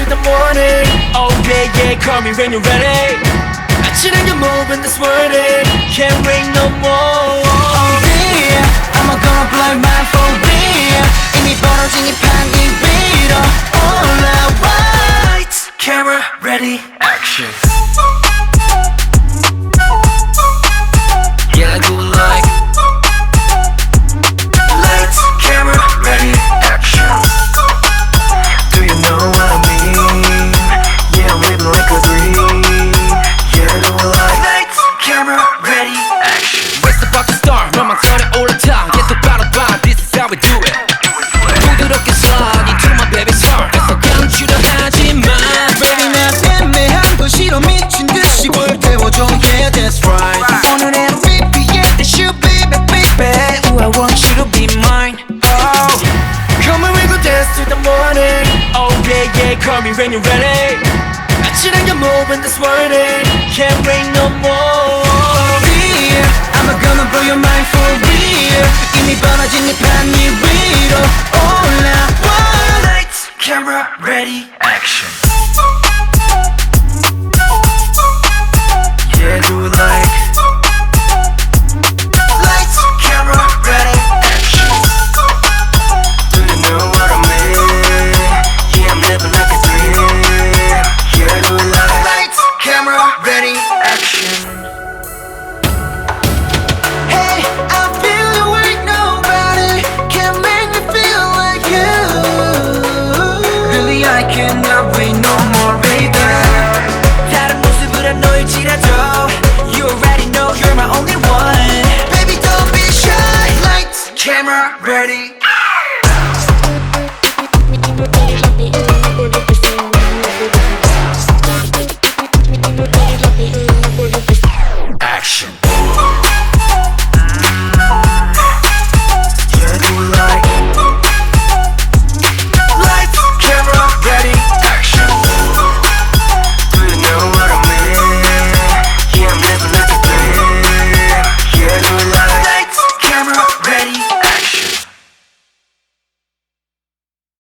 the morning. Oh yeah, yeah, call me when you're ready. 아찔한 your moving this morning. Can't wait no more. Oh yeah, I'm gonna blow your mind for real. 이미 벌어진 이 판이 위로 올라와. Lights, camera, ready, action. Yeah, I do it like lights, camera, ready, action. Do you know what I mean? Yeah, I'm living like a dream. Yeah, I do it like lights, camera, ready, action. Where's the fucking star? 너만 손에 올라타. Get the battle bar, this is how we do it. 부드럽게 slide into my baby's heart. 계속 감추려 하지마. Baby 난 애매한 도시로 미친 듯이 불태워줘. Yeah, that's right. 오늘의 repeat the shoe, baby, baby. Ooh, I want you to be mine. Oh, come on, we go dance to the morning. Oh yeah, yeah, call me when you're ready. 아찔한 your moving this morning. Can't wait no more. Yeah, I'm gonna blow your mind for real. 이미 벌어진 이 판 위로 올라와. Lights, camera, ready, action. Yeah, do it like